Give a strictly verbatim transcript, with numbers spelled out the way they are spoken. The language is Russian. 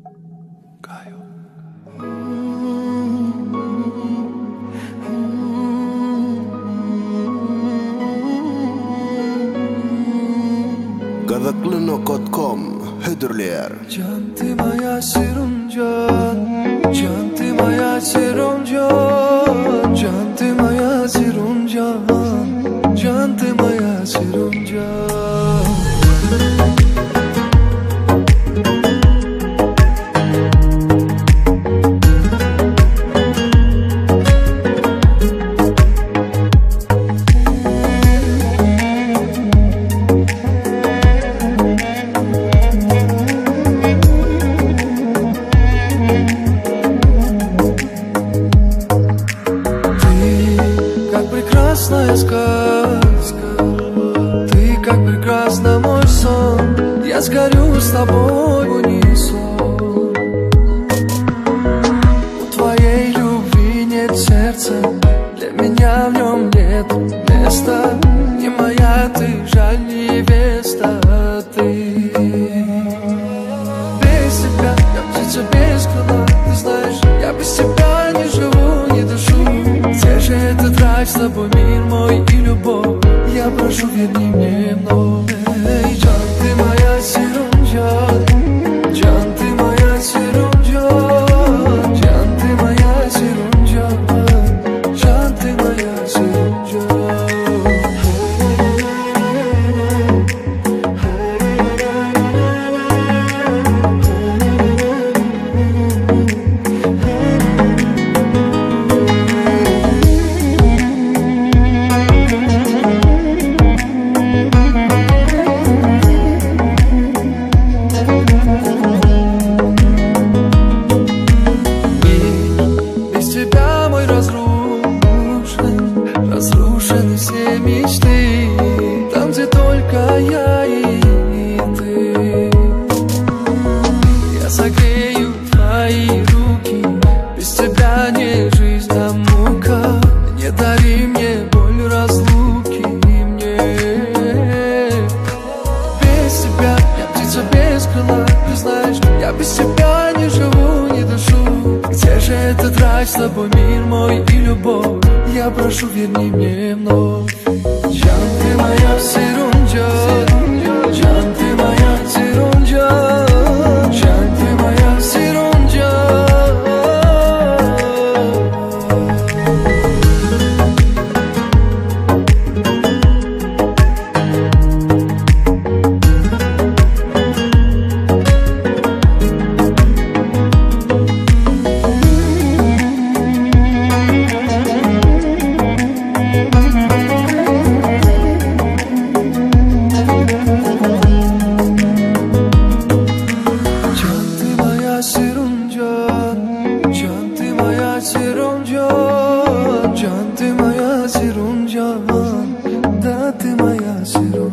가요. Gadaklino точка ком Hüdürler. Can ты моя сирунжан, can ты моя сирунжан, can ты моя сирунжан, can ты моя сирунжан. Прекрасная сказка, ты как прекрасна мой сон, я сгорю с тобой в унисон. У твоей любви нет сердца, для меня в нем нет места. Не моя ты, жаль, невеста ты. Без тебя я птица без крыла, ты знаешь, я без тебя не живу, не дышу. Где же этот рай с тобой, мир мой и любовь? Я прошу, верни мне вновь. Эй, Джан, ты моя сирунжан, Джан, ты моя сирунжан, Джан, ты моя сирунжан, Джан, ты моя сирунжан. Разрушены все мечты, там, где только я и ты. Я согрею твои руки, без тебя не жизнь, а мука. Не дари мне боль разлуки мне. Без тебя я птица без крыла, ты знаешь, я без тебя не живу, не дышу. Где же этот рай с тобой, мир мой и любовь? Я прошу, верни мне вновь. Джан, ты моя сирунжан, Джан, ты моя сирунжан, Джан, ты моя сирунжан. Sirunjan, да ты моя сирунжан.